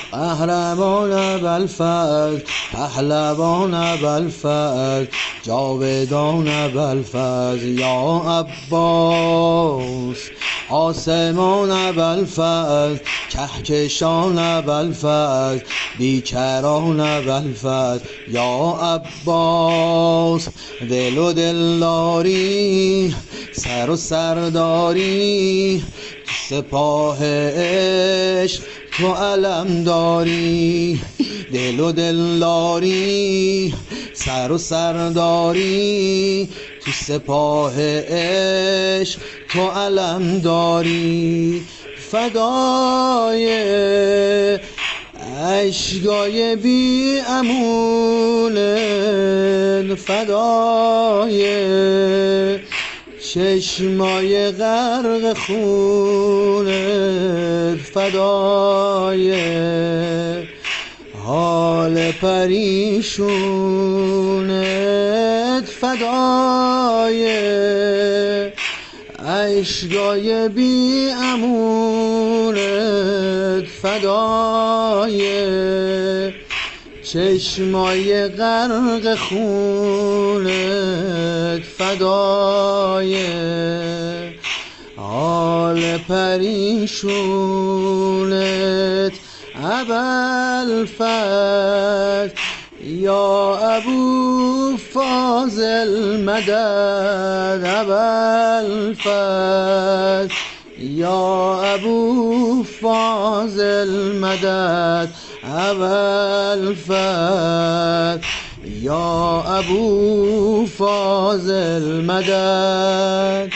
قهرمان ابوالفضل، پهلوان ابوالفضل، جاودان ابوالفضل یا عباس. آسمان ابوالفضل، کهکشان ابوالفضل، بیکران ابوالفضل یا عباس. دل و دلداری، سر و سرداری، سپاه عشق تو علم داری. دل و دلداری، سر و سرداری، تو سپاه عشق تو علم داری. فدای اشکای بی امونه، فدای چشمای غرق خونه، فدای حال پریشونت، فدای اشکای بی امونت، فدای چشمای غرق خونت، فدای حال پریشونت. ابوالفضل یا ابوفاضل مدد، ابوالفضل یا ابوفاضل مدد، ابوالفضل یا ابوفاضل مدد.